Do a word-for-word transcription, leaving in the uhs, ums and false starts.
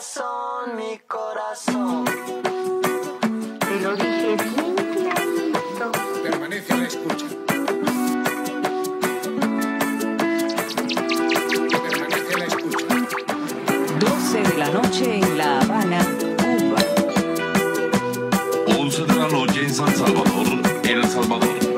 corazón, mi corazón. Te lo dije bien clarito. Permanece a la escucha. Permanece a la escucha. doce de la noche en La Habana, Cuba. once de la noche en San Salvador, El Salvador.